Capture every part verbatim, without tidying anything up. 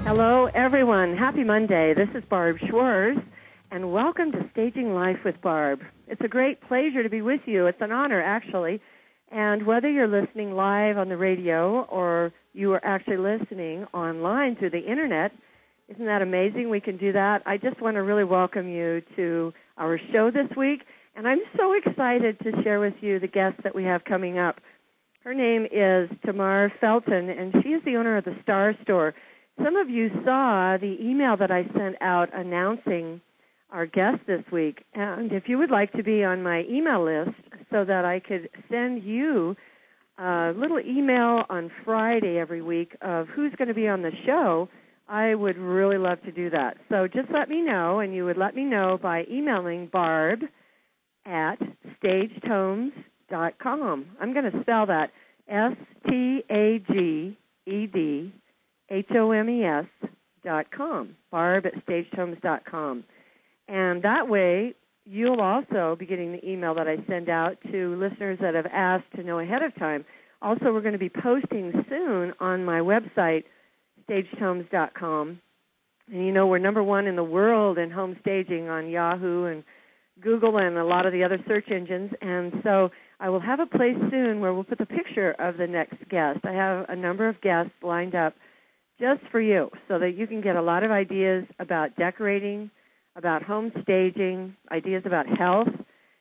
Hello, everyone. Happy Monday. This is Barb Schwartz, and welcome to Staging Life with Barb. It's a great pleasure to be with you. It's an honor, actually. And whether you're listening live on the radio or you are actually listening online through the Internet, isn't that amazing? We can do that. I just want to really welcome you to our show this week, and I'm so excited to share with you the guest that we have coming up. Her name is Tamar Felton, and she is the owner of the Star Store. Some of you saw the email that I sent out announcing our guest this week, and if you would like to be on my email list so that I could send you a little email on Friday every week of who's going to be on the show, I would really love to do that. So just let me know, and you would let me know by emailing Barb at stagetomes dot com. I'm going to spell that S T A G E D H O M E S dot com, Barb at stagetomes dot com. And that way, you'll also be getting the email that I send out to listeners that have asked to know ahead of time. Also, we're going to be posting soon on my website, stagetomes dot com. And you know, we're number one in the world in home staging on Yahoo and Google and a lot of the other search engines. And so I will have a place soon where we'll put the picture of the next guest. I have a number of guests lined up just for you so that you can get a lot of ideas about decorating, about home staging, ideas about health,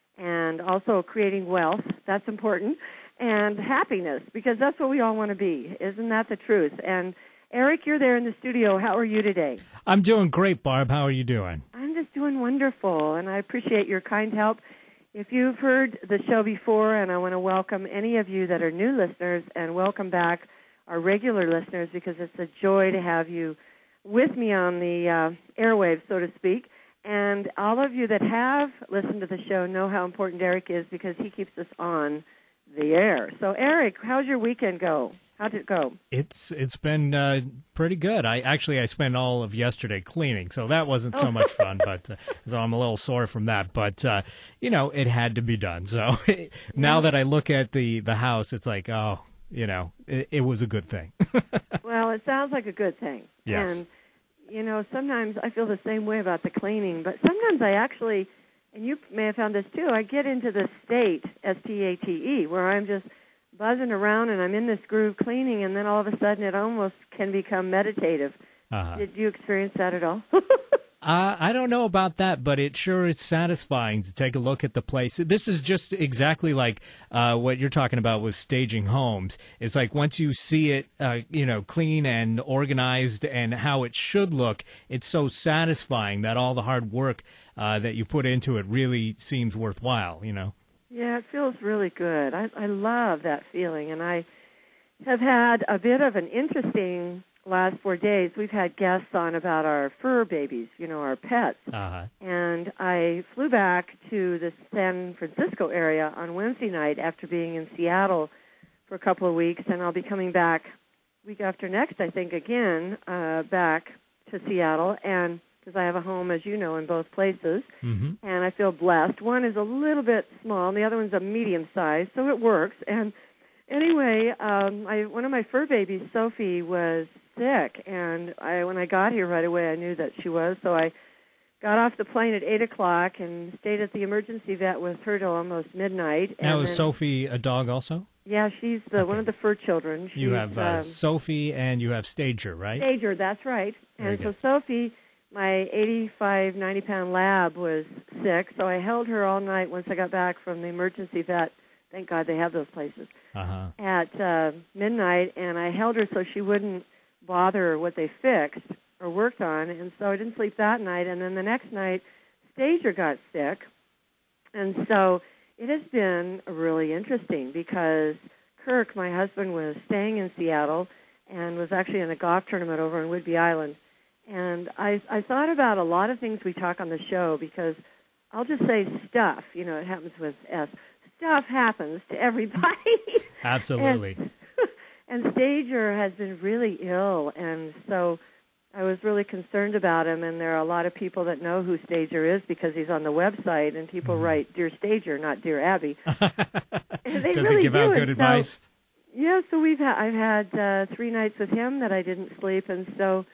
and also creating wealth. That's important. And happiness, because that's what we all want to be. Isn't that the truth? And Eric, you're there in the studio. How are you today? I'm doing great, Barb. How are you doing? I'm just doing wonderful, and I appreciate your kind help. If you've heard the show before, and I want to welcome any of you that are new listeners, and welcome back our regular listeners, because it's a joy to have you with me on the uh, airwaves, so to speak. And all of you that have listened to the show know how important Eric is, because he keeps us on the air. So, Eric, how's your weekend go? How'd it go? It's it's been uh, pretty good. I actually I spent all of yesterday cleaning, so that wasn't so much fun. But uh, so I'm a little sore from that. But uh, you know, it had to be done. So now yeah. that I look at the, the house, it's like, oh, you know, it, it was a good thing. Well, it sounds like a good thing. Yes. And you know, sometimes I feel the same way about the cleaning, but sometimes I actually, and you may have found this too, I get into the state, S T A T E, where I'm just buzzing around and I'm in this groove cleaning, and then all of a sudden it almost can become meditative. Uh-huh. Did you experience that at all? uh, I don't know about that, but it sure is satisfying to take a look at the place. This is just exactly like uh, what you're talking about with staging homes. It's like once you see it, uh, you know, clean and organized and how it should look, it's so satisfying that all the hard work uh, that you put into it really seems worthwhile, you know. Yeah, it feels really good. I, I love that feeling, and I have had a bit of an interesting last four days. We've had guests on about our fur babies, you know, our pets. Uh-huh. And I flew back to the San Francisco area on Wednesday night after being in Seattle for a couple of weeks, and I'll be coming back week after next, I think, again, uh, back to Seattle, and because I have a home, as you know, in both places, mm-hmm. and I feel blessed. One is a little bit small, and the other one's a medium size, so it works. And anyway, um, I, one of my fur babies, Sophie, was sick, and I, when I got here right away, I knew that she was, so I got off the plane at eight o'clock and stayed at the emergency vet with her till almost midnight. Now, and is then, Sophie a dog also? Yeah, she's the, okay. one of the fur children. She's, you have uh, um, Sophie and you have Stager, right? Stager, that's right. Very and so good. Sophie, my eighty-five, ninety-pound lab, was sick, so I held her all night once I got back from the emergency vet. Thank God they have those places. Uh-huh. At uh, midnight, and I held her so she wouldn't bother what they fixed or worked on, and so I didn't sleep that night. And then the next night, Stager got sick, and so it has been really interesting because Kirk, my husband, was staying in Seattle and was actually in a golf tournament over on Whidbey Island. And I, I thought about a lot of things we talk on the show because I'll just say stuff, you know, it happens with S. Stuff happens to everybody. Absolutely. and, and Stager has been really ill, and so I was really concerned about him, and there are a lot of people that know who Stager is because he's on the website, and people mm-hmm. write, Dear Stager, not Dear Abby. and they Does really he give do. out And good so, advice? Yeah, so we've ha- I've had uh, three nights with him that I didn't sleep, and so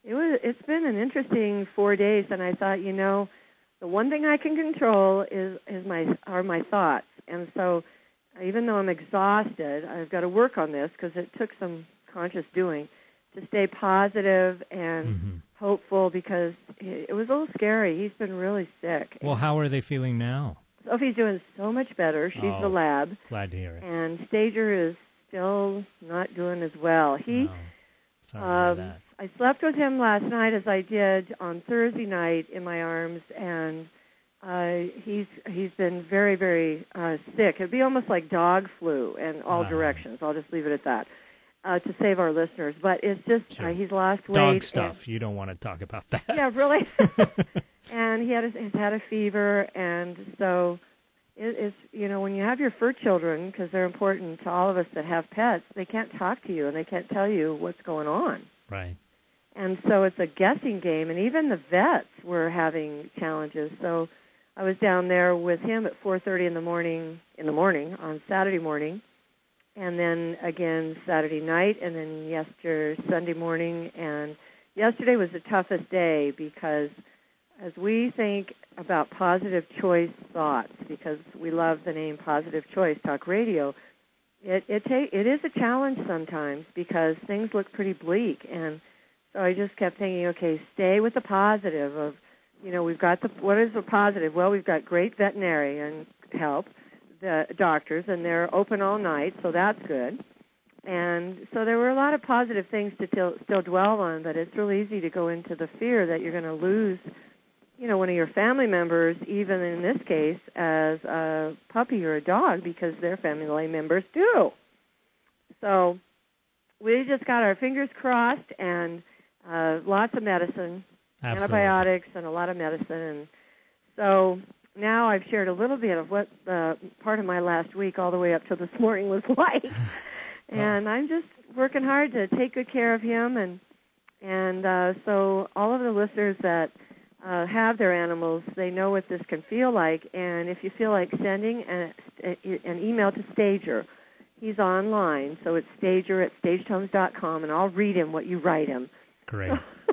It was. It's been an interesting four days, and I thought, you know, the one thing I can control is is my are my thoughts, and so even though I'm exhausted, I've got to work on this because it took some conscious doing to stay positive and mm-hmm. hopeful because it was a little scary. He's been really sick. Well, how are they feeling now? Sophie's doing so much better. She's oh, in the lab. Glad to hear it. And Stager is still not doing as well. He. No. Sorry um, that. I slept with him last night as I did on Thursday night in my arms, and uh, he's he's been very, very uh, sick. It'd be almost like dog flu in all uh, directions. I'll just leave it at that uh, to save our listeners. But it's just sure. uh, he's lost weight. Dog stuff. And, you don't want to talk about that. Yeah, really. And he had a, he's had a fever, and so it, it's you know when you have your fur children, because they're important to all of us that have pets, they can't talk to you and they can't tell you what's going on. Right. And so it's a guessing game, and even the vets were having challenges. So I was down there with him at four thirty in the morning, in the morning on Saturday morning, and then again Saturday night, and then yesterday Sunday morning. And yesterday was the toughest day because as we think about positive choice thoughts, because we love the name Positive Choice Talk Radio, it it, ta- it is a challenge sometimes because things look pretty bleak. And so I just kept thinking, okay, stay with the positive of, you know, we've got the, what is the positive? Well, we've got great veterinarian help, the doctors, and they're open all night, so that's good. And so there were a lot of positive things to till, still dwell on, but it's really easy to go into the fear that you're going to lose, you know, one of your family members, even in this case, as a puppy or a dog, because their family members do. So we just got our fingers crossed and Uh, lots of medicine, Absolutely. Antibiotics, and a lot of medicine. And so now I've shared a little bit of what uh, part of my last week all the way up to this morning was like. And I'm just working hard to take good care of him. And and uh, so all of the listeners that uh, have their animals, they know what this can feel like. And if you feel like sending a, an email to Stager, he's online. So it's Stager at stagetones dot com, and I'll read him what you write him. Great.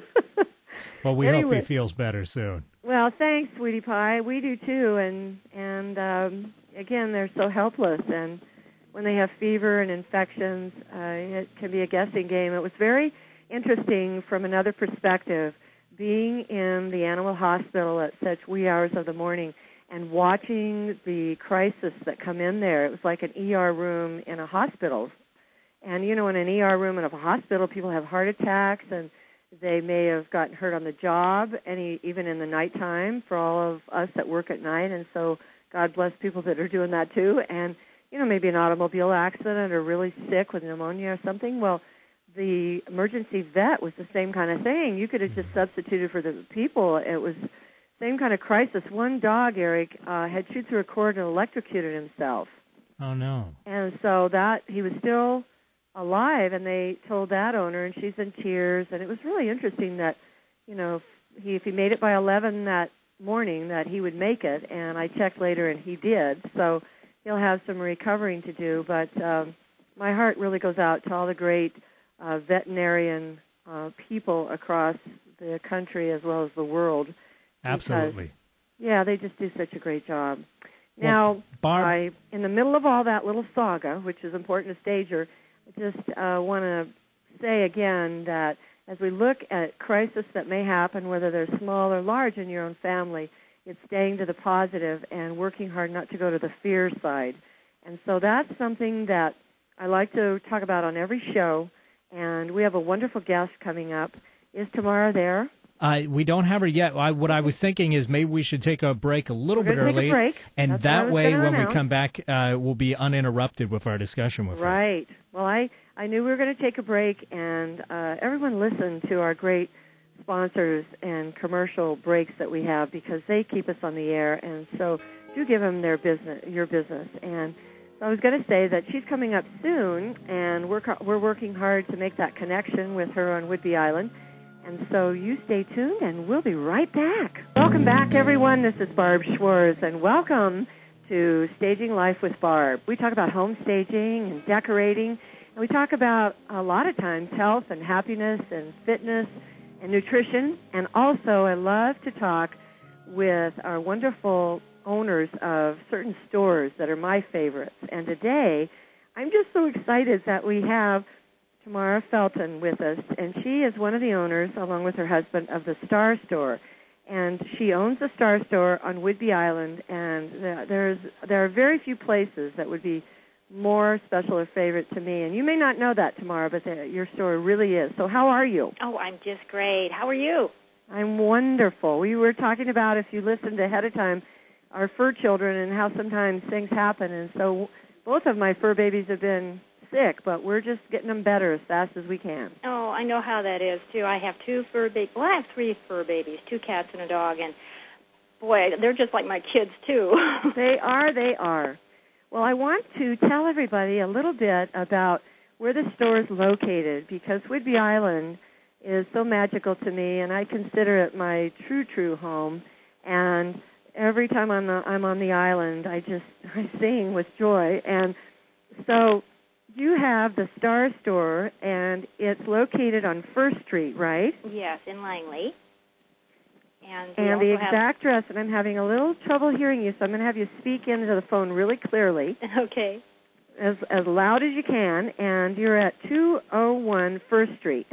Well, we anyway, hope he feels better soon. Well, thanks, Sweetie Pie. We do too. And and um, again, they're so helpless. And when they have fever and infections, uh, it can be a guessing game. It was very interesting from another perspective, being in the animal hospital at such wee hours of the morning and watching the crisis that come in there. It was like an E R room in a hospital. And, you know, in an E R room in a hospital, people have heart attacks, and they may have gotten hurt on the job, any even in the nighttime for all of us that work at night. And so God bless people that are doing that too. And, you know, maybe an automobile accident or really sick with pneumonia or something. Well, the emergency vet was the same kind of thing. You could have just substituted for the people. It was same kind of crisis. One dog, Eric, uh, had chewed through a cord and electrocuted himself. Oh, no. And so that he was still alive, and they told that owner, and she's in tears. And it was really interesting that, you know, if he, if he made it by eleven that morning, that he would make it. And I checked later, and he did. So he'll have some recovering to do. But um, my heart really goes out to all the great uh, veterinarian uh, people across the country as well as the world. Absolutely. Because, yeah, they just do such a great job. Now, well, Barb, I, in the middle of all that little saga, which is important to Stager, I just uh, want to say again that as we look at crises that may happen, whether they're small or large in your own family, it's staying to the positive and working hard not to go to the fear side. And so that's something that I like to talk about on every show, and we have a wonderful guest coming up. Is Tamara there? Uh, we don't have her yet. I, what I was thinking is maybe we should take a break a little We're bit take early, a break. and That's that way, when announce. we come back, uh, we'll be uninterrupted with our discussion with her. Right. Well, I, I knew we were going to take a break, and uh, everyone listen to our great sponsors and commercial breaks that we have because they keep us on the air, and so do give them their business, your business. And so I was going to say that she's coming up soon, and we're we're working hard to make that connection with her on Whidbey Island. And so you stay tuned, and we'll be right back. Welcome back, everyone. This is Barb Schwartz, and welcome to Staging Life with Barb. We talk about home staging and decorating, and we talk about, a lot of times, health and happiness and fitness and nutrition. And also, I love to talk with our wonderful owners of certain stores that are my favorites. And today, I'm just so excited that we have Tamara Felton with us, and she is one of the owners, along with her husband, of the Star Store. And she owns the Star Store on Whidbey Island, and there's there are very few places that would be more special or favorite to me. And you may not know that, Tamara, but the, your store really is. So how are you? Oh, I'm just great. How are you? I'm wonderful. We were talking about, if you listened ahead of time, our fur children and how sometimes things happen. And so both of my fur babies have been sick, but we're just getting them better as fast as we can. Oh, I know how that is, too. I have two fur babies. Well, I have three fur babies, two cats and a dog. And, boy, they're just like my kids, too. They are, they are. Well, I want to tell everybody a little bit about where the store is located, because Whidbey Island is so magical to me, and I consider it my true, true home. And every time I'm, the, I'm on the island, I just I sing with joy. And so you have the Star Store, and it's located on First Street, right? Yes, in Langley. And, and the exact address, and I'm having a little trouble hearing you, so I'm going to have you speak into the phone really clearly. Okay. As, as loud as you can, and you're at two oh one First Street.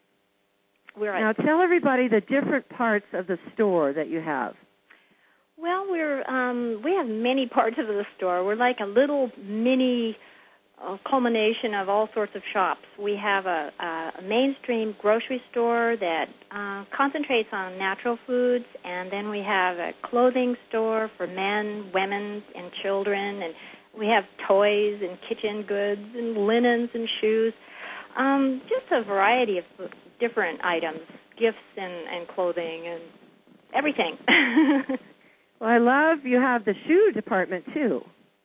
We're now, at tell everybody the different parts of the store that you have. Well, we're um, we have many parts of the store. We're like a little mini uh, culmination of all sorts of shops. We have a, a mainstream grocery store that uh, concentrates on natural foods, and then we have a clothing store for men, women, and children, and we have toys and kitchen goods and linens and shoes, um, just a variety of different items, gifts and, and clothing and everything. Well, I love you have the shoe department, too.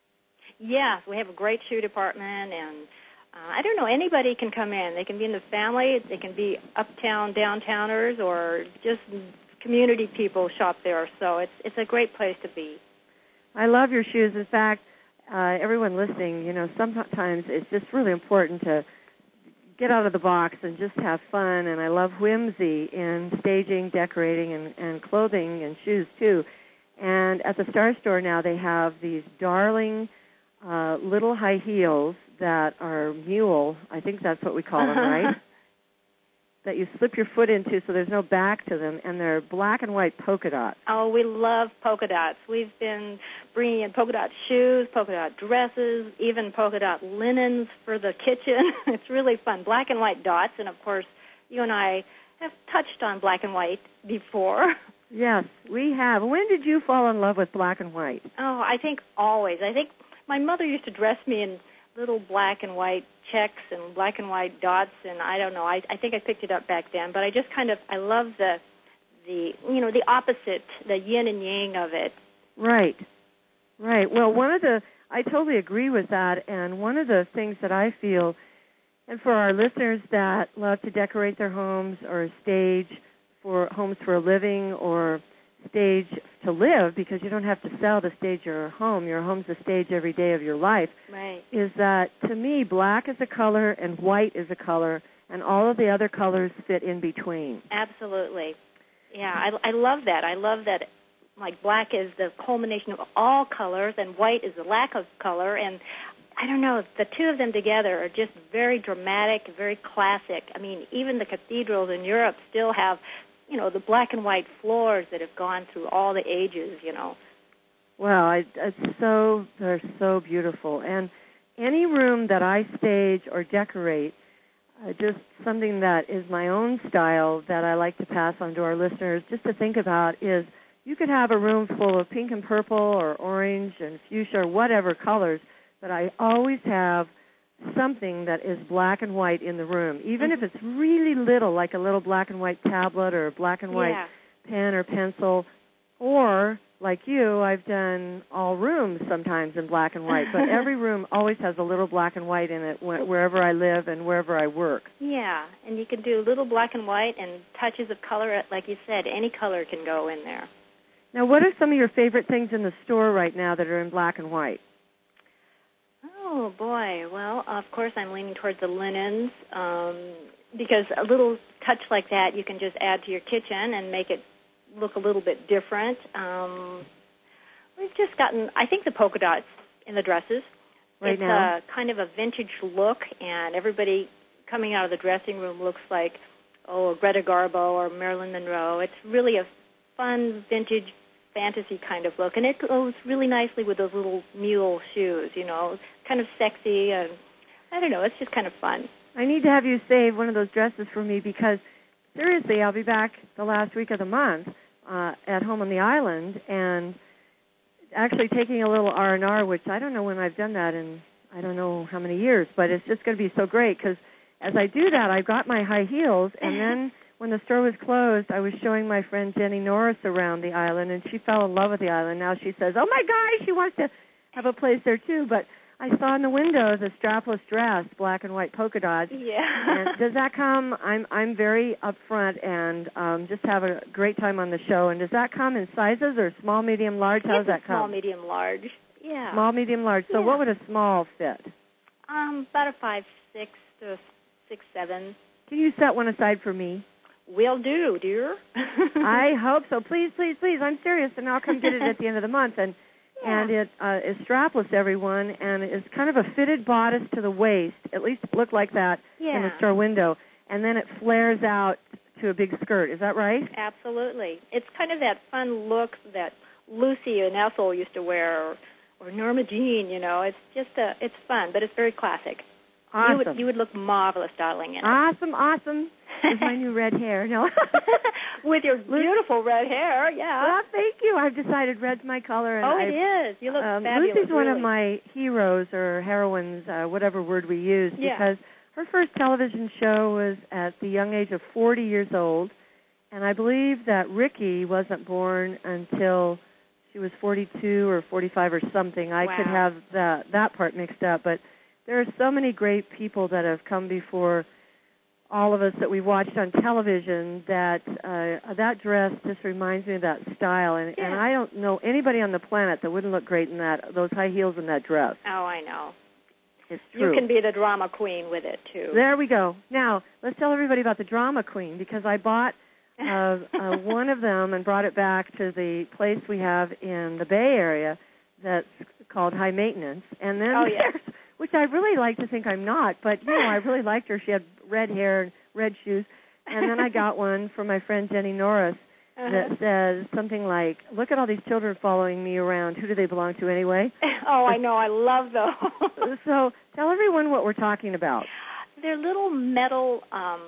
Yes, we have a great shoe department, and uh, I don't know, anybody can come in. They can be in the family, they can be uptown, downtowners, or just community people shop there. So it's it's a great place to be. I love your shoes. In fact, uh, everyone listening, you know, sometimes it's just really important to get out of the box and just have fun, and I love whimsy in staging, decorating, and, and clothing and shoes, too. And at the Star Store now, they have these darling uh, little high heels that are mule. I think that's what we call them, right? That you slip your foot into so there's no back to them, and they're black and white polka dots. Oh, we love polka dots. We've been bringing in polka dot shoes, polka dot dresses, even polka dot linens for the kitchen. It's really fun. Black and white dots, and, of course, you and I have touched on black and white before. Yes, we have. When did you fall in love with black and white? Oh, I think always. I think my mother used to dress me in little black and white checks and black and white dots, and I don't know. I, I think I picked it up back then, but I just kind of I love the the you know the opposite, the yin and yang of it. Right, right. Well, one of the I totally agree with that, and one of the things that I feel, and for our listeners that love to decorate their homes or stage for homes for a living or stage to live, because you don't have to sell to stage your home. Your home's a stage every day of your life. Right. Is that, to me, black is a color and white is a color, and all of the other colors fit in between. Absolutely. Yeah, I, I love that. I love that, like, black is the culmination of all colors and white is the lack of color, and I don't know, the two of them together are just very dramatic, very classic. I mean, even the cathedrals in Europe still have, you know, the black and white floors that have gone through all the ages, you know. Well, I, it's so, they're so beautiful. And any room that I stage or decorate, uh, just something that is my own style that I like to pass on to our listeners, just to think about, is you could have a room full of pink and purple or orange and fuchsia or whatever colors, but I always have something that is black and white in the room, even mm-hmm. if it's really little, like a little black and white tablet or a black and white yeah. pen or pencil, or like you, I've done all rooms sometimes in black and white, but every room always has a little black and white in it wh- wherever I live and wherever I work. Yeah, and you can do little black and white and touches of color. Like you said, any color can go in there. Now, what are some of your favorite things in the store right now that are in black and white? Oh, boy. Well, of course, I'm leaning towards the linens. Um, because a little touch like that you can just add to your kitchen and make it look a little bit different. Um, we've just gotten, I think, the polka dots in the dresses. Right it's now. a kind of a vintage look, and everybody coming out of the dressing room looks like, oh, Greta Garbo or Marilyn Monroe. It's really a fun, vintage, fantasy kind of look, and it goes really nicely with those little mule shoes, you know, kind of sexy, and I don't know, it's just kind of fun. I need to have you save one of those dresses for me because, seriously, I'll be back the last week of the month uh, at home on the island, and actually taking a little R and R, which I don't know when I've done that in I don't know how many years, but it's just going to be so great because as I do that, I've got my high heels, and then when the store was closed, I was showing my friend Jenny Norris around the island, and she fell in love with the island. Now she says, oh, my gosh, she wants to have a place there, too. But I saw in the windows a strapless dress, black and white polka dots. Yeah. And does that come? I'm I'm very upfront and um, just have a great time on the show. And does that come in sizes or small, medium, large? How does that come? Small, medium, large. Yeah. Small, medium, large. So yeah. what would a small fit? Um, about a five, six to six, seven. Can you set one aside for me? Will do, dear. I hope so. Please, please, please. I'm serious, and I'll come get it at the end of the month. And yeah. and it uh, is strapless, everyone, and it's kind of a fitted bodice to the waist. At least it looked like that yeah. in the store window. And then it flares out to a big skirt. Is that right? Absolutely. It's kind of that fun look that Lucy and Ethel used to wear, or, or Norma Jean. You know, it's just a, it's fun, but it's very classic. Awesome. You would, you would look marvelous, darling, in it. Awesome, awesome. With my new red hair. No. With your beautiful red hair, yeah. Well, thank you. I've decided red's my color. And oh, it I've, is. You look um, fabulous. Lucy's one really. of my heroes or heroines, uh, whatever word we use, yeah. because her first television show was at the young age of forty years old, and I believe that Ricky wasn't born until she was forty-two or forty-five or something. I wow. could have that, that part mixed up, but there are so many great people that have come before all of us that we've watched on television that uh, that dress just reminds me of that style. And, yeah. and I don't know anybody on the planet that wouldn't look great in that those high heels and that dress. Oh, I know. It's true. You can be the drama queen with it, too. There we go. Now, let's tell everybody about the drama queen, because I bought uh, uh, one of them and brought it back to the place we have in the Bay Area that's called High Maintenance. And then oh, yeah. there's which I really like to think I'm not, but, you know, I really liked her. She had red hair and red shoes. And then I got one from my friend Jenny Norris uh-huh. that says something like, look at all these children following me around. Who do they belong to anyway? Oh, I know. I love those. So tell everyone what we're talking about. They're little metal um,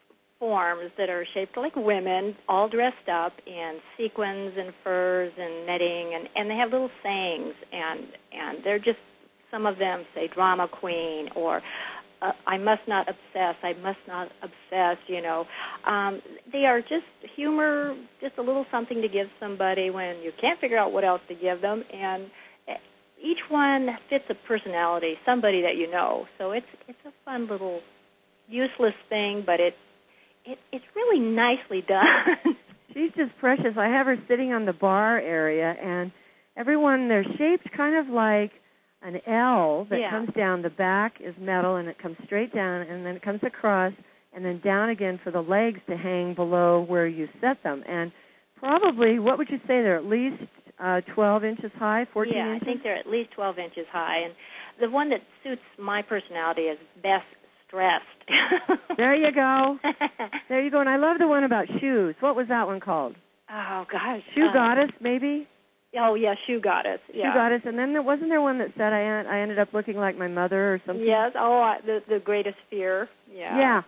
forms that are shaped like women, all dressed up in sequins and furs and netting, and, and they have little sayings, and, and they're just, some of them say drama queen or uh, I must not obsess, I must not obsess, you know. Um, they are just humor, just a little something to give somebody when you can't figure out what else to give them. And each one fits a personality, somebody that you know. So it's it's a fun little useless thing, but it, it it's really nicely done. She's just precious. I have her sitting on the bar area, and everyone, they're shaped kind of like an L that yeah. comes down. The back is metal, and it comes straight down, and then it comes across, and then down again for the legs to hang below where you set them. And probably, what would you say, they're at least uh, twelve inches high, fourteen yeah, inches? I think they're at least twelve inches high. And the one that suits my personality is best stressed. There you go. There you go. And I love the one about shoes. What was that one called? Oh, gosh. Shoe uh, Goddess, maybe? Oh, yeah, Shoe Goddess. Yeah. Shoe Goddess. And then there, wasn't there one that said I, en- I ended up looking like my mother or something? Yes. Oh, I, the, the greatest fear. Yeah. Yeah.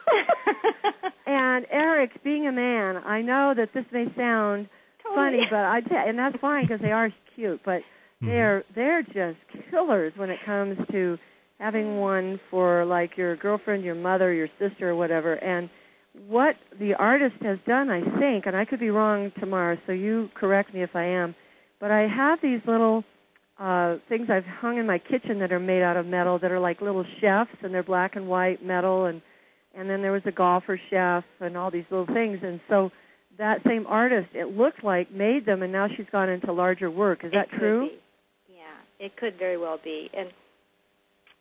Yeah. And Eric, being a man, I know that this may sound totally. funny, but I t- and that's fine because they are cute, but Mm-hmm. they're they're just killers when it comes to having one for like your girlfriend, your mother, your sister, or whatever. And what the artist has done, I think, and I could be wrong tomorrow, so you correct me if I am, but I have these little uh, things I've hung in my kitchen that are made out of metal that are like little chefs, and they're black and white metal, and and then there was a golfer chef and all these little things. And so that same artist, it looked like, made them, and now she's gone into larger work. Is that it true? Could be. Yeah, it could very well be. And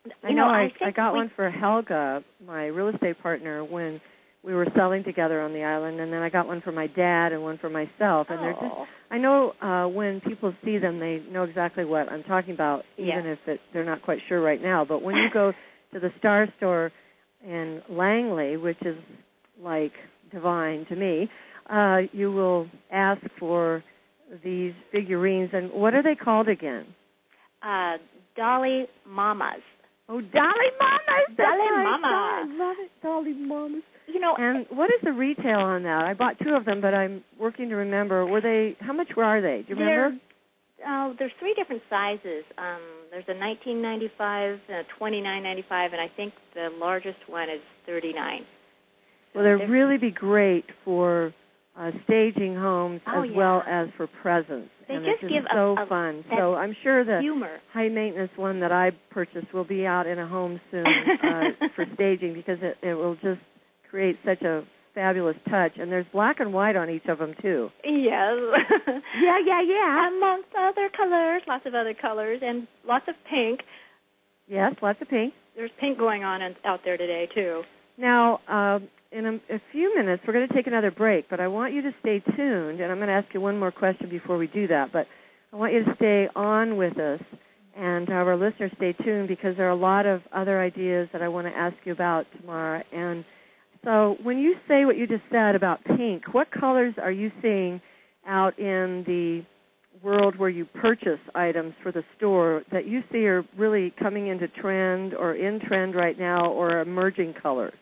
I You know, know, I I, think I got we- one for Helga, my real estate partner, when we were selling together on the island, and then I got one for my dad and one for myself. And they're just, Oh. I know uh, when people see them, they know exactly what I'm talking about, Yeah. even if it, they're not quite sure right now. But when you go to the Star Store in Langley, which is like divine to me, uh, you will ask for these figurines. And what are they called again? Uh, Dolly Mamas. Oh, Dolly Mamas! That's Dolly right. Mama. I love it, Dolly Mamas. You know, And what is the retail on that? I bought two of them, but I'm working to remember. Were they? How much are they? Do you remember? Oh, there's three different sizes. Um, there's a nineteen ninety-five, a twenty-nine ninety-five, and I think the largest one is thirty-nine. Well, they'd really be great for uh, staging homes Oh, as yeah. well as for presents. They and just it's give a- so a- fun. that So I'm sure the humor. high maintenance one that I purchased will be out in a home soon uh, for staging, because it, it will just create such a fabulous touch. And there's black and white on each of them too. Yes. Yeah, yeah, yeah. Amongst other colors, lots of other colors, and lots of pink. Yes, lots of pink. There's pink going on in, out there today, too. Now, uh, in a, a few minutes, we're going to take another break, but I want you to stay tuned, and I'm going to ask you one more question before we do that, but I want you to stay on with us and have our listeners stay tuned, because there are a lot of other ideas that I want to ask you about tomorrow. And so when you say what you just said about pink, what colors are you seeing out in the world where you purchase items for the store that you see are really coming into trend or in trend right now, or emerging colors?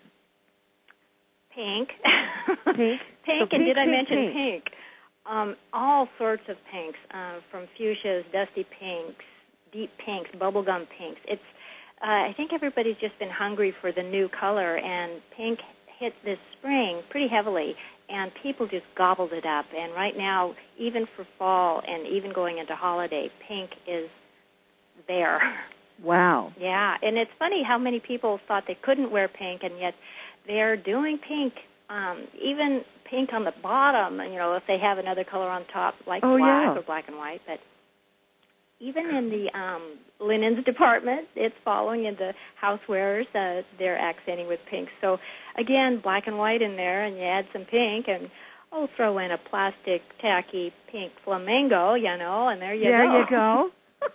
Pink. Pink? Pink, So and pink, did I pink, mention pink. pink? Um, all sorts of pinks, uh, from fuchsias, dusty pinks, deep pinks, bubblegum pinks. It's, uh, I think everybody's just been hungry for the new color, and pink hit this spring pretty heavily, and people just gobbled it up. And right now, even for fall and even going into holiday, pink is there. Wow. Yeah, and it's funny how many people thought they couldn't wear pink, and yet they're doing pink, um, even pink on the bottom, you know, if they have another color on top, like Oh, black yeah. or black and white. But even in the um, linens department, it's following in the housewares. Uh, they're accenting with pink. So, again, black and white in there, and you add some pink, and, oh, throw in a plastic, tacky pink flamingo, you know, and there you there go. you go.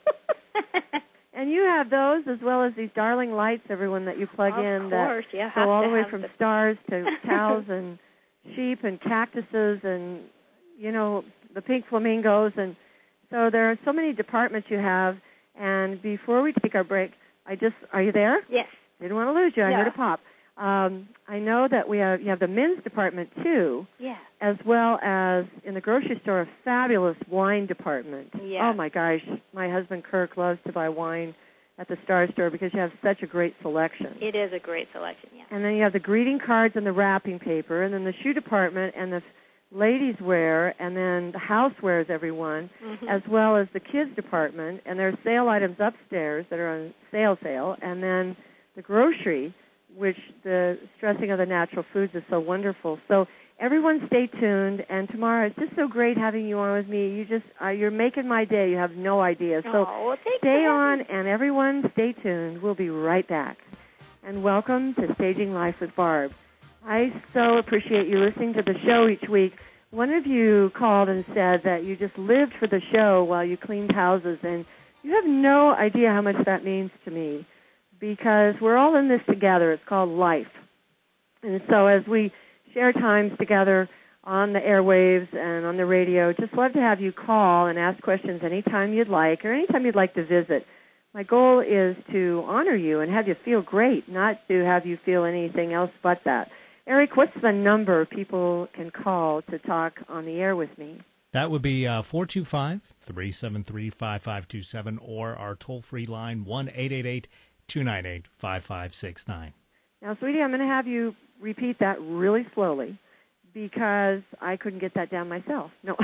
And you have those as well as these darling lights, everyone, that you plug Of in course, that you go have all to the way have from the- stars to cows and sheep and cactuses and, you know, the pink flamingos. And so there are so many departments you have. And before we take our break, I just, are you there? Yes. Didn't want to lose you. I Yeah. heard a pop. Um, I know that we have, you have the men's department too, Yeah. as well as in the grocery store, a fabulous wine department. Yeah. Oh, my gosh. My husband, Kirk, loves to buy wine at the Star Store because you have such a great selection. It is a great selection, yeah. And then you have the greeting cards and the wrapping paper, and then the shoe department and the ladies' wear, and then the housewares, everyone, Mhm. as well as the kids' department. And there are sale items upstairs that are on sale sale. And then the grocery, which the stressing of the natural foods is so wonderful. So everyone stay tuned, and tomorrow it's just so great having you on with me. You just, uh, you're making my day. You have no idea. So oh, well, thanks stay for on, having me. and everyone stay tuned. We'll be right back. And welcome to Staging Life with Barb. I so appreciate you listening to the show each week. One of you called and said that you just lived for the show while you cleaned houses, and you have no idea how much that means to me, because we're all in this together. It's called life. And so as we share times together on the airwaves and on the radio, just love to have you call and ask questions anytime you'd like, or anytime you'd like to visit. My goal is to honor you and have you feel great, not to have you feel anything else but that. Eric, what's the number people can call to talk on the air with me? That would be uh, four two five, three seven three, five five two seven, or our toll-free line, one eight eight eight, two nine eight, five five six nine. Now, sweetie, I'm going to have you repeat that really slowly because I couldn't get that down myself. No.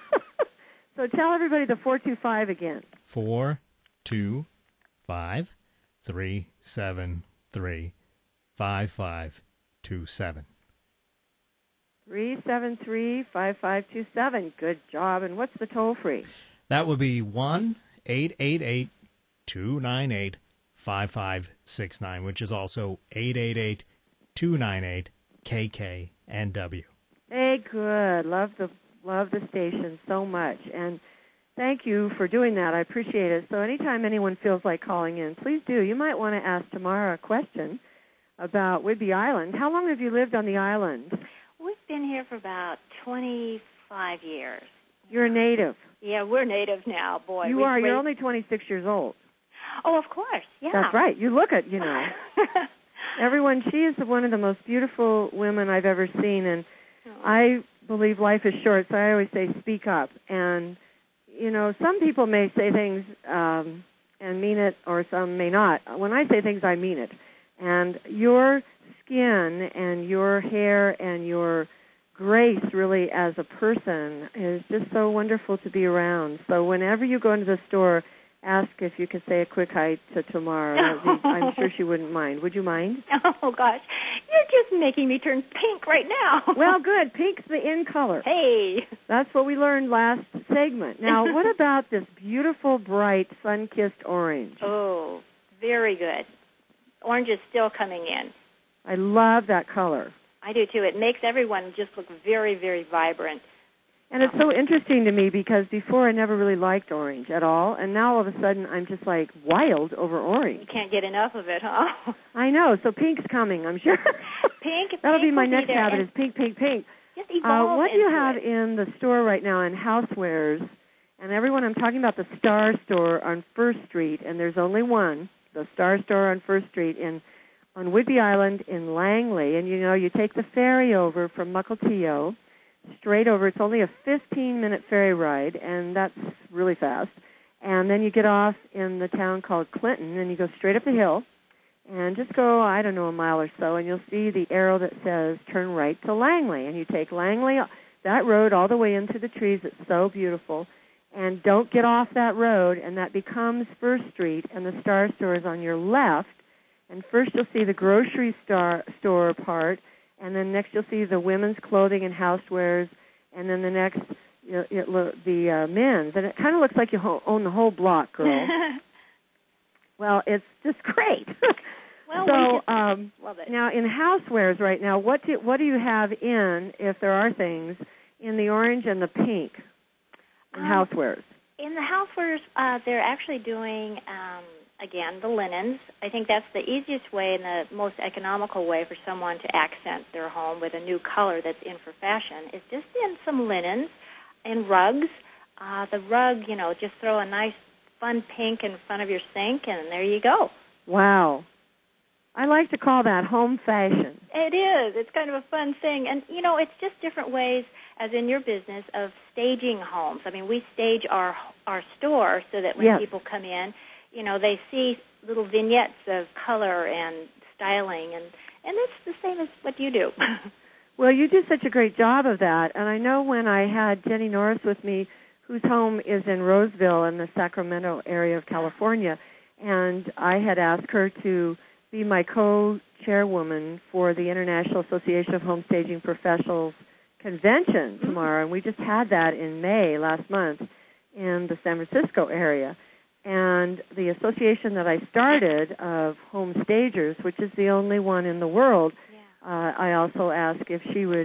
So tell everybody the four two five again. four two five, three seven three, five five two seven. three seven three, five five two seven. Good job. And what's the toll free? That would be one eight eight eight, two nine eight, five five six nine, which is also eight eight eight, two nine eight, K K N W. Hey, good. Love the love the station so much. And thank you for doing that. I appreciate it. So anytime anyone feels like calling in, please do. You might want to ask Tamara a question about Whidbey Island. How long have you lived on the island? We've been here for about twenty-five years. You're a native. Yeah, we're native now, boy. You We've are. You're raised... only twenty-six years old. Oh, of course, yeah. That's right. You look at, you know. Everyone, she is one of the most beautiful women I've ever seen, and oh. I believe life is short, so I always say speak up. And, you know, some people may say things um, and mean it, or some may not. When I say things, I mean it. And your skin and your hair and your grace really as a person is just so wonderful to be around. So whenever you go into the store, ask if you could say a quick hi to Tamara. I'm sure she wouldn't mind. Would you mind? Oh, gosh. You're just making me turn pink right now. Well, good. Pink's the in color. Hey. That's what we learned last segment. Now, what about this beautiful, bright, sun-kissed orange? Oh, very good. Orange is still coming in. I love that color. I do, too. It makes everyone just look very, very vibrant. And it's so interesting to me because before I never really liked orange at all, and now all of a sudden I'm just like wild over orange. You can't get enough of it, huh? I know. So pink's coming, I'm sure. Pink. That'll pink be my will next be there. habit And is pink, pink, pink. Just evolve uh, what do you into have it. in the store right now in housewares? And everyone, I'm talking about the Star Store on First Street, and there's only one, the Star Store on First Street in on Whidbey Island in Langley. And you know, you take the ferry over from Mukilteo. Straight over. It's only a fifteen-minute ferry ride, and that's really fast. And then you get off in the town called Clinton, and you go straight up the hill, and just go, I don't know, a mile or so, and you'll see the arrow that says turn right to Langley. And you take Langley, that road all the way into the trees. It's so beautiful. And don't get off that road, and that becomes First Street, and the Star Store is on your left. And first you'll see the grocery star, store part, and then next you'll see the women's clothing and housewares, and then the next, you know, it lo- the uh, men's. And it kind of looks like you ho- own the whole block, girl. Well, it's just great. Well, so we just um, love it. Now in housewares right now, what do what do you have in, if there are things, in the orange and the pink in um, housewares? In the housewares, uh, they're actually doing... Um, Again, the linens. I think that's the easiest way and the most economical way for someone to accent their home with a new color that's in for fashion is just in some linens and rugs. Uh, the rug, you know, just throw a nice, fun pink in front of your sink, and there you go. Wow. I like to call that home fashion. It is. It's kind of a fun thing. And, you know, it's just different ways, as in your business, of staging homes. I mean, we stage our our store so that when yes. people come in, you know, they see little vignettes of color and styling, and, and it's the same as what you do. Well, you do such a great job of that, and I know when I had Jenny Norris with me, whose home is in Roseville in the Sacramento area of California, and I had asked her to be my co-chairwoman for the International Association of Home Staging Professionals convention tomorrow, and we just had that in May last month in the San Francisco area. And the association that I started of home stagers, which is the only one in the world, yeah. uh, I also asked if she would,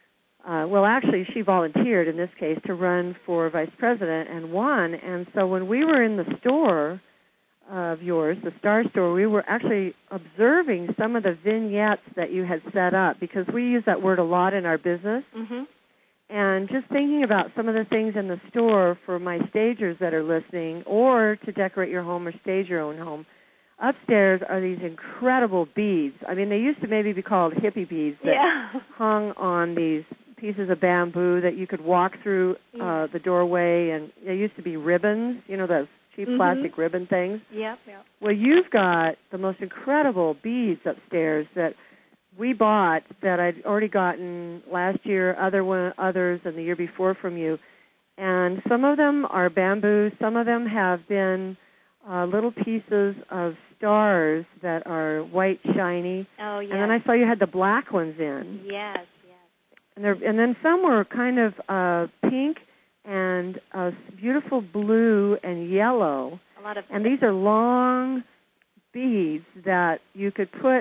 uh, well, actually, she volunteered in this case to run for vice president and won. And so when we were in the store of yours, the Star Store, we were actually observing some of the vignettes that you had set up, because we use that word a lot in our business. Mm-hmm. And just thinking about some of the things in the store for my stagers that are listening, or to decorate your home or stage your own home. Upstairs are these incredible beads. I mean, they used to maybe be called hippie beads that yeah. hung on these pieces of bamboo that you could walk through yeah. uh, the doorway. And they used to be ribbons, you know, those cheap mm-hmm. plastic ribbon things. Yep, yep. Well, you've got the most incredible beads upstairs that we bought, that I'd already gotten last year, other one, others, and the year before from you. And some of them are bamboo. Some of them have been uh, little pieces of stars that are white, shiny. Oh, yes. And then I saw you had the black ones in. Yes, yes. And, and then some were kind of uh, pink and uh, beautiful blue and yellow. A lot of. And these are long beads that you could put.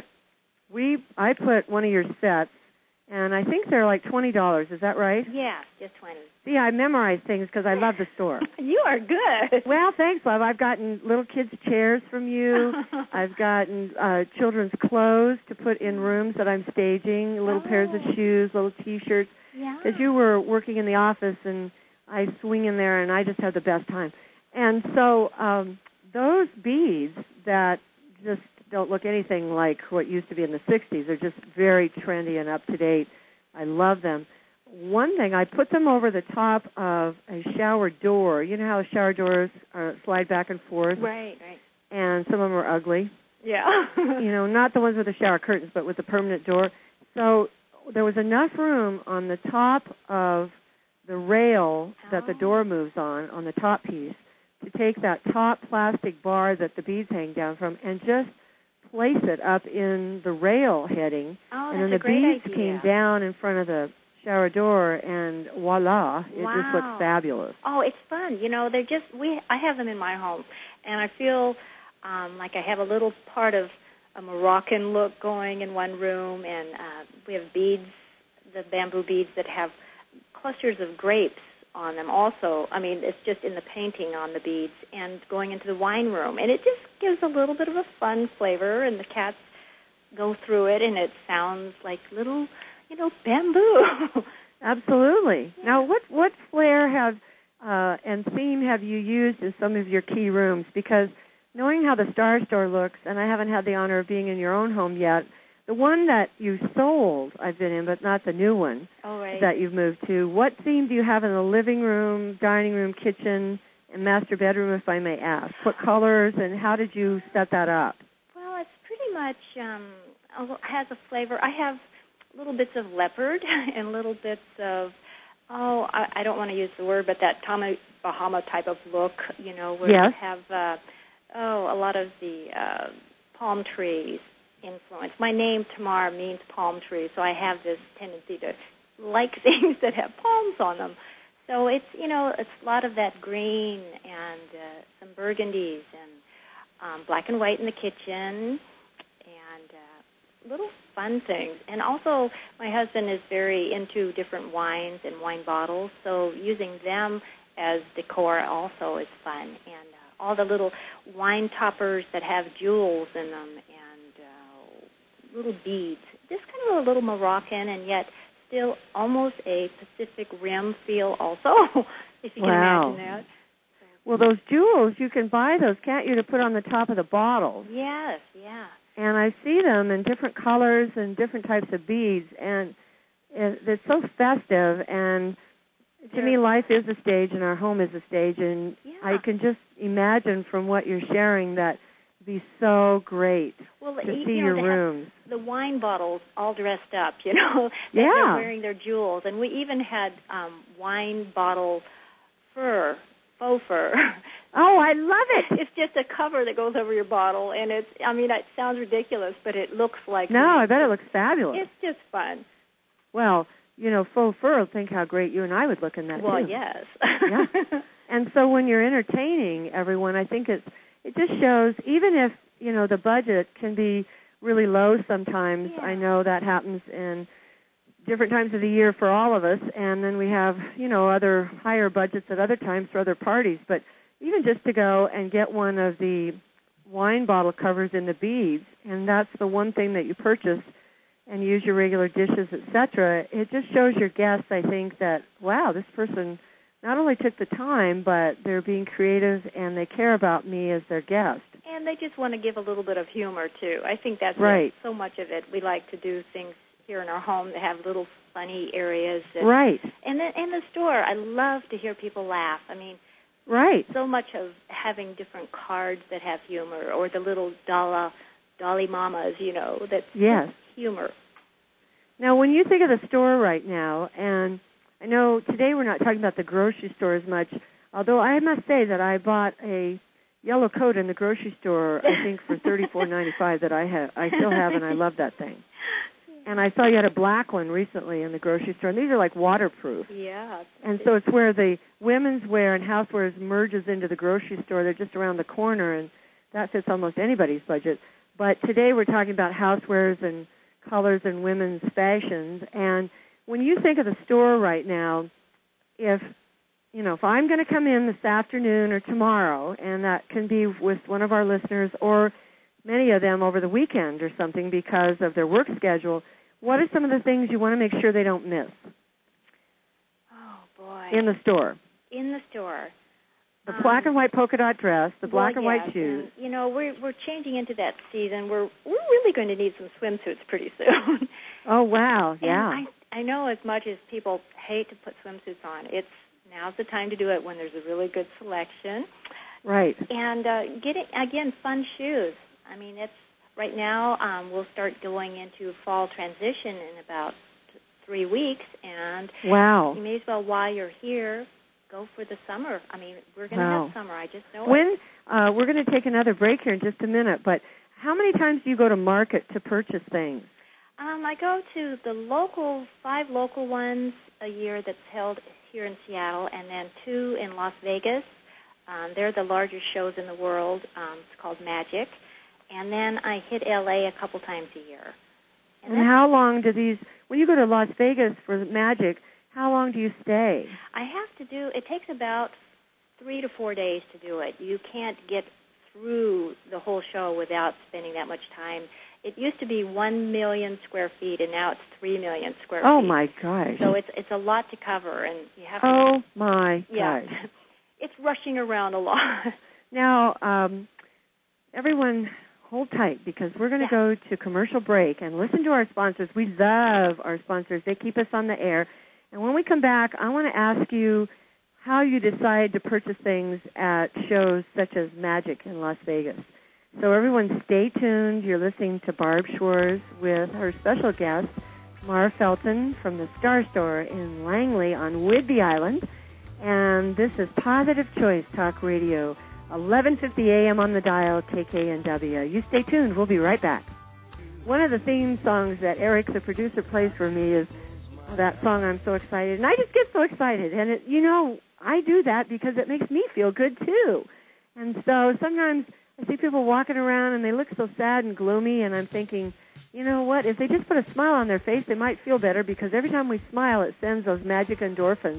We I put one of your sets, and I think they're like twenty dollars. Is that right? Yeah, just twenty. See, I memorize things because I love the store. You are good. Well, thanks, love. I've gotten little kids' chairs from you. I've gotten uh, children's clothes to put in rooms that I'm staging, little oh. pairs of shoes, little T-shirts. Yeah. Because you were working in the office, and I swing in there, and I just have the best time. And so um, those beads that just don't look anything like what used to be in the sixties. They're just very trendy and up-to-date. I love them. One thing, I put them over the top of a shower door. You know how shower doors uh, slide back and forth? Right, right. And some of them are ugly. Yeah. You know, not the ones with the shower curtains, but with the permanent door. So there was enough room on the top of the rail that oh. the door moves on, on the top piece, to take that top plastic bar that the beads hang down from and just place it up in the rail heading. Oh, and then that's the a great beads idea. came down in front of the shower door, and voila, it wow. just looks fabulous. Oh, it's fun. You know, they're just, we. I have them in my home, and I feel um, like I have a little part of a Moroccan look going in one room, and uh, we have beads, the bamboo beads that have clusters of grapes on them also. I mean, it's just in the painting on the beads, and going into the wine room, and it just gives a little bit of a fun flavor, and the cats go through it, and it sounds like little, you know, bamboo. Absolutely. Yeah. Now, what what flair have uh, and theme have you used in some of your key rooms? Because knowing how the Star Store looks, and I haven't had the honor of being in your own home yet, the one that you sold I've been in, but not the new one oh, right. that you've moved to. What theme do you have in the living room, dining room, kitchen, and master bedroom, if I may ask? What colors, and how did you set that up? Well, it's pretty much um, has a flavor. I have little bits of leopard and little bits of, oh, I, I don't want to use the word, but that Tommy Bahama type of look, you know, where yes. you have, uh, oh, a lot of the uh, palm trees influence. My name, Tamar, means palm tree, so I have this tendency to like things that have palms on them. So it's, you know, it's a lot of that green and uh, some burgundies and um, black and white in the kitchen, and uh, little fun things. And also, my husband is very into different wines and wine bottles, so using them as decor also is fun. And uh, all the little wine toppers that have jewels in them and uh, little beads. Just kind of a little Moroccan, and yet still almost a Pacific Rim feel also, if you can wow. imagine that. Well, those jewels, you can buy those, can't you, to put on the top of the bottles? Yes, yeah. And I see them in different colors and different types of beads, and it's so festive. And to me, life is a stage, and our home is a stage, and yeah. I can just imagine from what you're sharing that it'd be so great well, to you see know, your rooms. The wine bottles all dressed up, you know. Yeah. They're wearing their jewels. And we even had um, wine bottle fur, faux fur. Oh, I love it. It's just a cover that goes over your bottle, and it's, I mean, it sounds ridiculous, but it looks like... No, I bet it looks fabulous. It's just fun. Well, you know, faux fur, think how great you and I would look in that, well, too. yes. Yeah. And so when you're entertaining everyone, I think it's, it just shows, even if, you know, the budget can be really low sometimes. Yeah. I know that happens in different times of the year for all of us, and then we have, you know, other higher budgets at other times for other parties. But even just to go and get one of the wine bottle covers in the beads, and that's the one thing that you purchase and use your regular dishes, et cetera, it just shows your guests, I think, that, wow, this person not only took the time, but they're being creative and they care about me as their guest. And they just want to give a little bit of humor, too. I think that's right. it. So much of it. We like to do things here in our home that have little funny areas. That, right. And the, in the store, I love to hear people laugh. I mean, right. so much of having different cards that have humor, or the little dollar, dolly mamas, you know, that's yes. humor. Now, when you think of the store right now, and I know today we're not talking about the grocery store as much, although I must say that I bought a yellow coat in the grocery store, I think, for thirty-four ninety-five that I have, I still have, and I love that thing. And I saw you had a black one recently in the grocery store, and these are like waterproof. Yeah. And so it's where the women's wear and housewares merges into the grocery store. They're just around the corner, and that fits almost anybody's budget. But today we're talking about housewares and colors and women's fashions. And when you think of the store right now, if, you know, if I'm going to come in this afternoon or tomorrow, and that can be with one of our listeners or many of them over the weekend or something because of their work schedule, what are some of the things you want to make sure they don't miss? Oh, boy. In the store. In the store. The black um, and white polka dot dress, the black well, and yes, white shoes. And, you know, we're we're changing into that season. We're we're really going to need some swimsuits pretty soon. Oh, wow, yeah. And I, I know as much as people hate to put swimsuits on, it's now's the time to do it when there's a really good selection. Right. And uh, getting, again, fun shoes. I mean, it's right now um, we'll start going into fall transition in about t- three weeks. And wow. you may as well, while you're here, go for the summer. I mean, we're going to wow. have summer. I just know when, it. Uh, we're going to take another break here in just a minute, but how many times do you go to market to purchase things? Um, I go to the local, five local ones a year that's held here in Seattle, and then two in Las Vegas. Um, they're the largest shows in the world. Um, it's called Magic. And then I hit L A a couple times a year. And, and how long do these, when you go to Las Vegas for Magic, how long do you stay? I have to do, it takes about three to four days to do it. You can't get through the whole show without spending that much time. It used to be one million square feet, and now it's three million square oh feet. Oh, my gosh. So it's it's a lot to cover, and you have to... Oh, my yeah. gosh. It's rushing around a lot. Now, um, everyone hold tight, because we're going to yeah. go to commercial break and listen to our sponsors. We love our sponsors. They keep us on the air. And when we come back, I want to ask you how you decide to purchase things at shows such as Magic in Las Vegas. So everyone stay tuned. You're listening to Barb Schwartz with her special guest, Mara Felton from the Star Store in Langley on Whidbey Island. And this is Positive Choice Talk Radio, eleven fifty a.m. on the dial, K K N W. You stay tuned. We'll be right back. One of the theme songs that Eric, the producer, plays for me is that song, I'm So Excited. And I just get so excited. And, it, you know, I do that because it makes me feel good, too. And so sometimes I see people walking around and they look so sad and gloomy, and I'm thinking, you know what, if they just put a smile on their face, they might feel better, because every time we smile, it sends those magic endorphins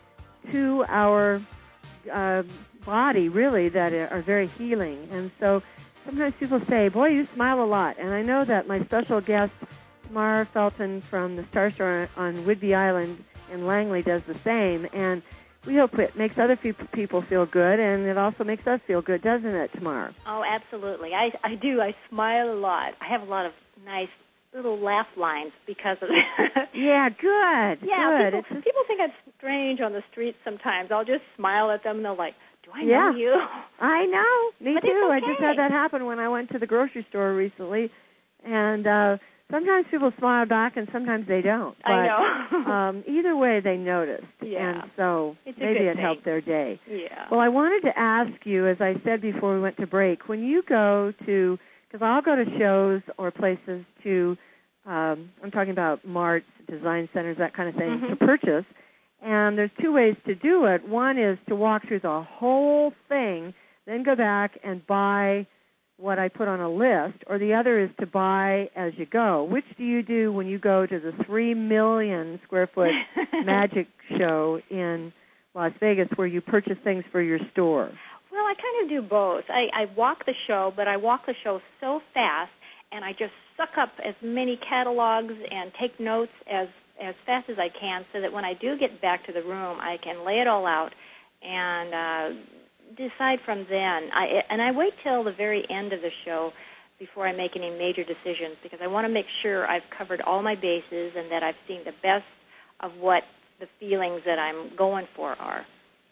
to our uh, body, really, that are very healing. And so sometimes people say, boy, you smile a lot. And I know that my special guest, Mara Felton from the Star Store on Whidbey Island in Langley, does the same. And we hope it makes other people feel good, and it also makes us feel good, doesn't it, Tamara? Oh, absolutely. I, I do. I smile a lot. I have a lot of nice little laugh lines because of that. Yeah, good. Yeah, good. People, people think I'm strange on the street sometimes. I'll just smile at them, and they're like, do I yeah. know you? I know. Me but too. Okay. I just had that happen when I went to the grocery store recently, and uh sometimes people smile back, and sometimes they don't. But, I know. um, either way, they noticed. Yeah. And so it's maybe it thing. helped their day. Yeah. Well, I wanted to ask you, as I said before we went to break, when you go to, because I'll go to shows or places to, um, I'm talking about marts, design centers, that kind of thing, mm-hmm. to purchase. And there's two ways to do it. One is to walk through the whole thing, then go back and buy what I put on a list, or the other is to buy as you go. Which do you do when you go to the three million square foot magic show in Las Vegas, where you purchase things for your store? Well, I kind of do both. I, I walk the show, but I walk the show so fast, and I just suck up as many catalogs and take notes as, as fast as I can, so that when I do get back to the room, I can lay it all out and uh decide from then. I, and I wait till the very end of the show before I make any major decisions, because I want to make sure I've covered all my bases and that I've seen the best of what the feelings that I'm going for are.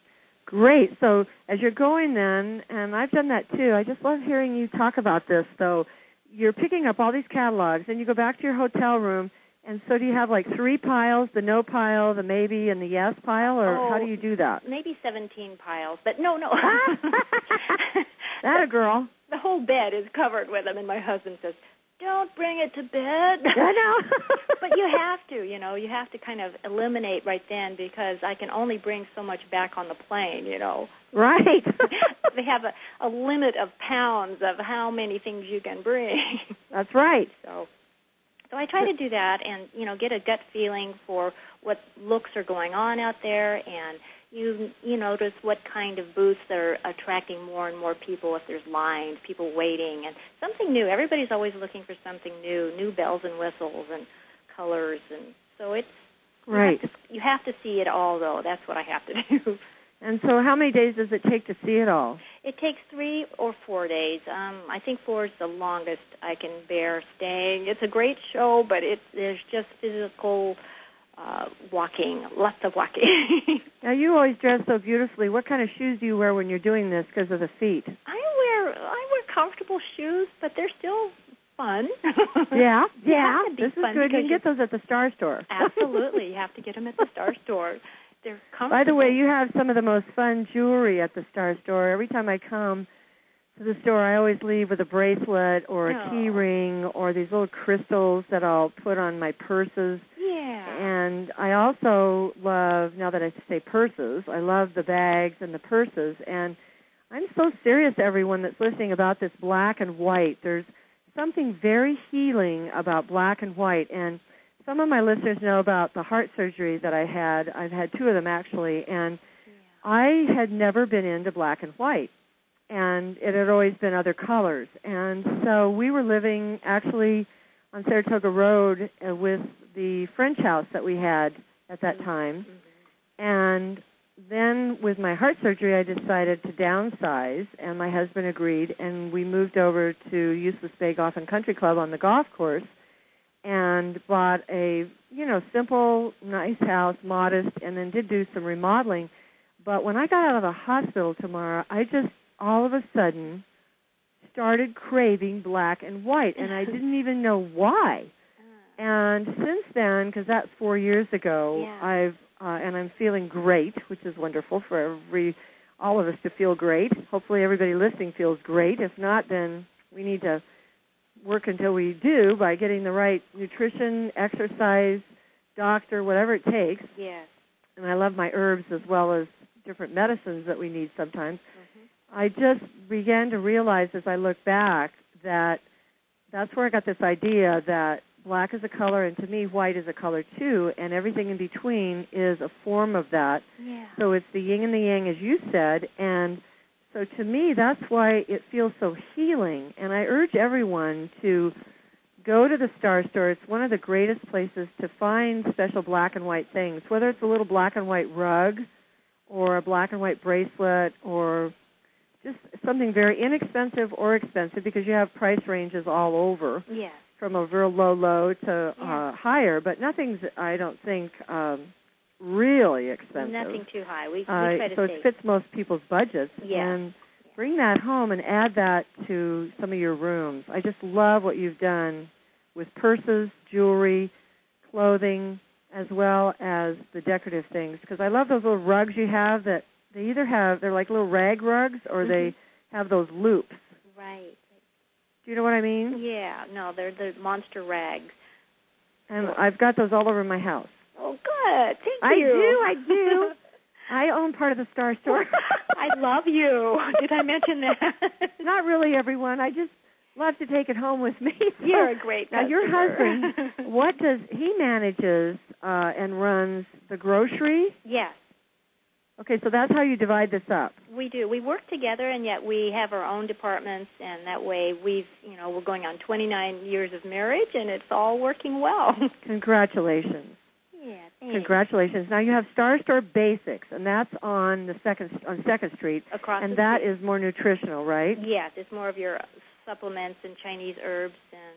Great. So as you're going then, and I've done that too, I just love hearing you talk about this. So you're picking up all these catalogs, and you go back to your hotel room. And so do you have like three piles, the no pile, the maybe, and the yes pile, or oh, how do you do that? Maybe seventeen piles, but no, no. That a girl. The whole bed is covered with them, and my husband says, don't bring it to bed. I know. But you have to, you know, you have to kind of eliminate right then because I can only bring so much back on the plane, you know. Right. They have a, a limit of pounds of how many things you can bring. That's right. So, so I try to do that and, you know, get a gut feeling for what looks are going on out there, and you you notice what kind of booths are attracting more and more people if there's lines, people waiting, and something new. Everybody's always looking for something new, new bells and whistles and colors, and so it's right. You have to, you have to see it all, though. That's what I have to do. And so how many days does it take to see it all? It takes three or four days. Um, I think four is the longest I can bear staying. It's a great show, but it's there's just physical uh, walking, lots of walking. Now, you always dress so beautifully. What kind of shoes do you wear when you're doing this because of the feet? I wear I wear comfortable shoes, but they're still fun. Yeah, They yeah. have to be This is fun good. You can because get those at the Star Store. Absolutely. You have to get them at the Star Store. They're comfortable. By the way, you have some of the most fun jewelry at the Star Store. Every time I come to the store, I always leave with a bracelet or a Oh. key ring or these little crystals that I'll put on my purses. Yeah. And I also love, now that I say purses, I love the bags and the purses. And I'm so serious, everyone that's listening, about this black and white. There's something very healing about black and white. And some of my listeners know about the heart surgery that I had. I've had two of them, actually. And Yeah. I had never been into black and white. And it had always been other colors. And so we were living, actually, on Saratoga Road uh, with the French house that we had at that time. Mm-hmm. And then with my heart surgery, I decided to downsize, and my husband agreed, and we moved over to Useless Bay Golf and Country Club on the golf course and bought a, you know, simple, nice house, modest, and then did do some remodeling. But when I got out of the hospital tomorrow, I just all of a sudden started craving black and white, and I didn't even know why. And since then, because that's four years ago, Yeah. I've uh, and I'm feeling great, which is wonderful for every all of us to feel great. Hopefully, everybody listening feels great. If not, then we need to work until we do by getting the right nutrition, exercise, doctor, whatever it takes. Yes. And I love my herbs as well as different medicines that we need sometimes. Mm-hmm. I just began to realize as I look back that that's where I got this idea that black is a color, and to me, white is a color too, and everything in between is a form of that. Yeah. So it's the yin and the yang, as you said, and so to me, that's why it feels so healing. And I urge everyone to go to the Star Store. It's one of the greatest places to find special black and white things, whether it's a little black and white rug or a black and white bracelet or just something very inexpensive or expensive, because you have price ranges all over. Yes. From a real low, low to Yeah. uh, higher, but nothing's, I don't think, um, really expensive. Nothing too high. We, we Uh, try to so save. it fits most people's budgets. Yeah. And bring that home and add that to some of your rooms. I just love what you've done with purses, jewelry, clothing, as well as the decorative things. Because I love those little rugs you have that they either have, they're like little rag rugs, or Mm-hmm. they have those loops. Right. Do you know what I mean? Yeah. No, they're the monster rags. And I've got those all over my house. Oh, good. Thank I you. do, I do. I own part of the Star Store. I love you. Did I mention that? Not really, everyone. I just love to take it home with me. So, You're a great now, your customer. husband, what does he manages uh, and runs the grocery? Yes, Okay, so that's how you divide this up. we do. We work together, and yet we have our own departments, and that way we've, you know, we're going on twenty-nine years of marriage, and it's all working well. Congratulations. Yeah, thanks. Congratulations. Now you have Star Store Basics, and that's on the second on Second Street, Across and the that street. is more nutritional, right? Yes, it's more of your supplements and Chinese herbs and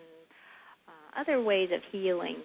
uh, other ways of healing.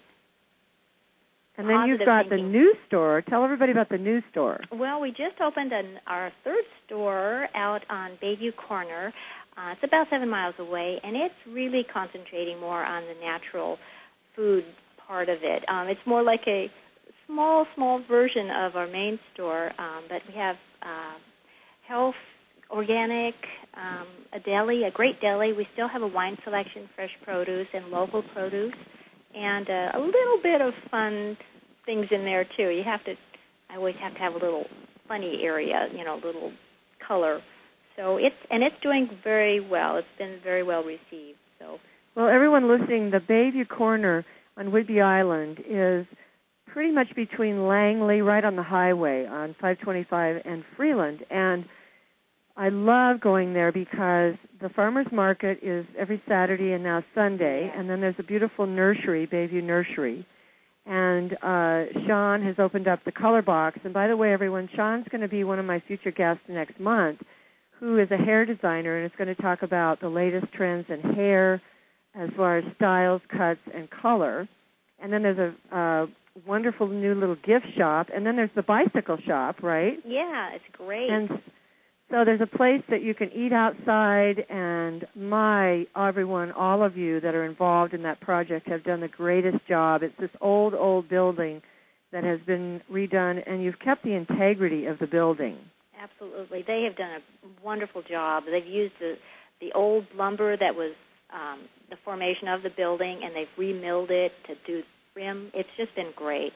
And then you've Positive got the thinking. new store. Tell everybody about the new store. Well, we just opened an, our third store out on Bayview Corner. Uh, it's about seven miles away, and it's really concentrating more on the natural food part of it. Um, it's more like a small, small version of our main store, um, but we have uh, health organic, um, a deli, a great deli. We still have a wine selection, fresh produce, and local produce, and uh, a little bit of fun things in there too. You have to, I always have to have a little funny area, you know, little color. So it's and it's doing very well. It's been very well received. So. Well, everyone listening, the Bayview Corner on Whidbey Island is pretty much between Langley, right on the highway on five twenty-five, and Freeland. And I love going there because the farmers market is every Saturday and now Sunday, Yeah. and then there's a beautiful nursery, Bayview Nursery. And uh, Sean has opened up the color box. And by the way, everyone, Sean's going to be one of my future guests next month, who is a hair designer, and is going to talk about the latest trends in hair, as far as styles, cuts, and color. And then there's a uh, wonderful new little gift shop. And then there's the bicycle shop, right? Yeah, it's great. And so there's a place that you can eat outside. And my, everyone, all of you that are involved in that project have done the greatest job. It's this old, old building that has been redone, and you've kept the integrity of the building. Absolutely. They have done a wonderful job. They've used the, the old lumber that was Um, the formation of the building, and they've remilled it to do trim. It's just been great.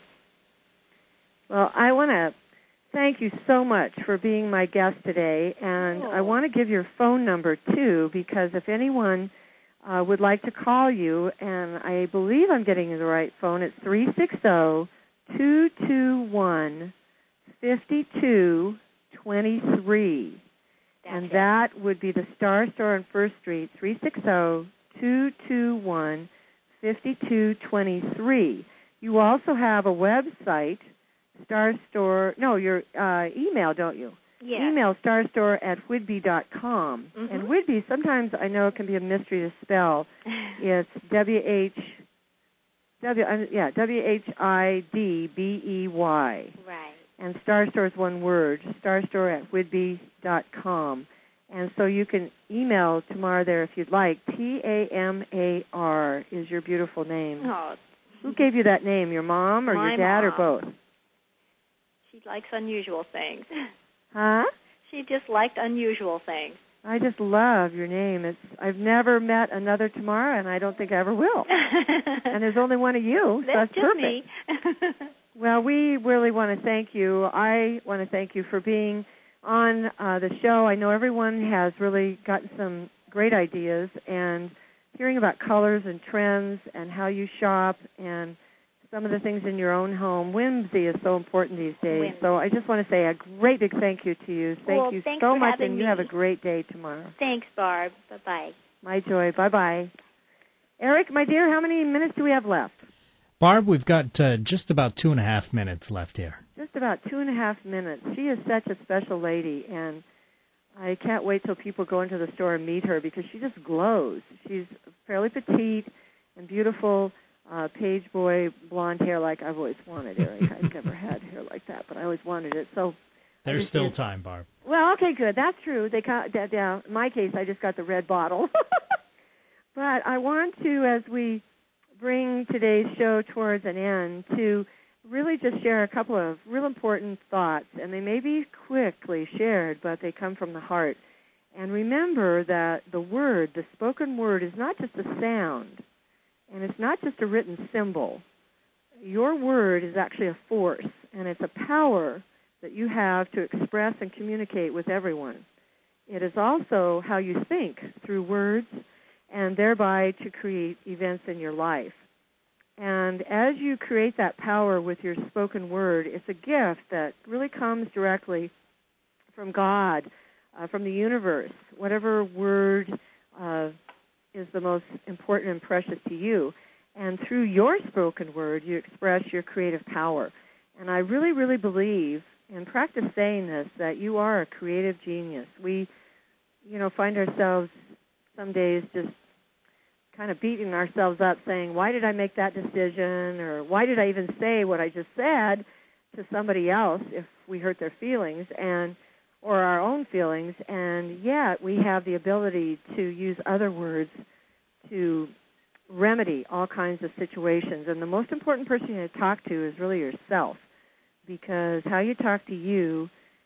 Well, I want to thank you so much for being my guest today, and oh. I want to give your phone number, too, because if anyone uh, would like to call you, and I believe I'm getting the right phone, it's three six zero, two two one, five two two three. And that would be the Star Store on First Street, three six zero, two two one, five two two three. You also have a website, Star Store, no, your uh, email, don't you? Yeah. Email starstore at whidbey dot com. Mm-hmm. And Whidbey, sometimes I know it can be a mystery to spell. It's W H, W, yeah, W H I D B E Y. Right. And Star Store is one word, starstore at whidbey dot com. And so you can email Tamar there if you'd like. T A M A R is your beautiful name. Oh. Who gave you that name, your mom or My your dad mom. or both? She likes unusual things. Huh? She just liked unusual things. I just love your name. It's I've never met another Tamar, and I don't think I ever will. And there's only one of you, so that's that's just perfect. me. Well, we really want to thank you. I want to thank you for being on uh, the show. I know everyone has really gotten some great ideas, and hearing about colors and trends and how you shop and some of the things in your own home. Whimsy is so important these days. Whimsy. So I just want to say a great big thank you to you. Thank well, you thanks so for much, having and you me. have a great day tomorrow. Thanks, Barb. Bye-bye. My joy. Bye-bye. Eric, my dear, how many minutes do we have left? Barb, we've got uh, just about two and a half minutes left here. Just about two and a half minutes. She is such a special lady, and I can't wait till people go into the store and meet her because she just glows. She's fairly petite and beautiful, uh, page boy, blonde hair like I've always wanted, Eric. I've never had hair like that, but I always wanted it. So There's just, still time, Barb. Well, okay, good. That's true. They got, that, yeah, in my case, I just got the red bottle. But I want to, as we bring today's show towards an end, to really just share a couple of real important thoughts, and they may be quickly shared, but they come from the heart. And remember that the word, the spoken word, is not just a sound, and it's not just a written symbol. Your word is actually a force, and it's a power that you have to express and communicate with everyone. It is also how you think through words, and thereby to create events in your life. And as you create that power with your spoken word, it's a gift that really comes directly from God, uh, from the universe, whatever word uh, is the most important and precious to you. And through your spoken word, you express your creative power. And I really, really believe, and practice saying this, that you are a creative genius. We, you know, find ourselves some days just kind of beating ourselves up saying, why did I make that decision, or why did I even say what I just said to somebody else if we hurt their feelings and or our own feelings, and yet we have the ability to use other words to remedy all kinds of situations. And the most important person you talk to is really yourself, because how you talk to you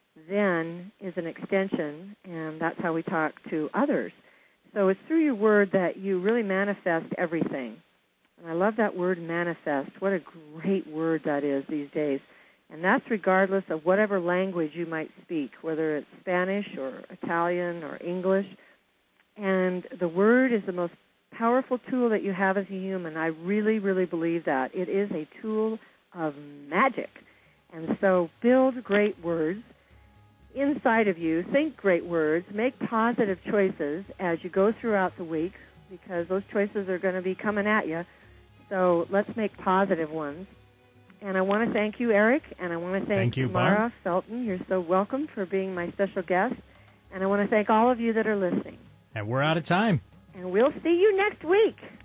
then is an extension, and that's how we talk to others. So it's through your word that you really manifest everything. And I love that word, manifest. What a great word that is these days. And that's regardless of whatever language you might speak, whether it's Spanish or Italian or English. And the word is the most powerful tool that you have as a human. I really, really believe that. It is a tool of magic. And so build great words inside of you. Think great words. Make positive choices as you go throughout the week, because those choices are going to be coming at you. So let's make positive ones. And I want to thank you, Eric, and I want to thank, thank you, Tamara Barb. Felton. You're so welcome for being my special guest. And I want to thank all of you that are listening. And we're out of time. And we'll see you next week.